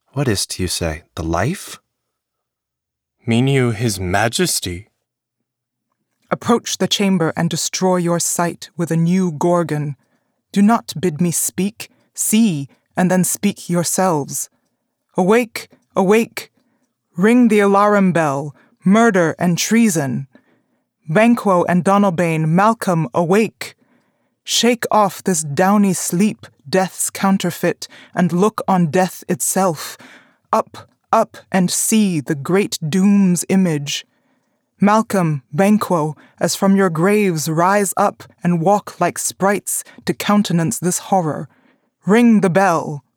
What is't you say, the life? Mean you his majesty? Approach the chamber and destroy your sight with a new Gorgon. Do not bid me speak, see, and then speak yourselves. Awake, awake! Ring the alarum bell, murder and treason. Banquo and Donalbain, Malcolm, awake! Shake off this downy sleep, death's counterfeit, and look on death itself. Up, up, and see the great doom's image. Malcolm, Banquo, as from your graves rise up and walk like sprites to countenance this horror. Ring the bell.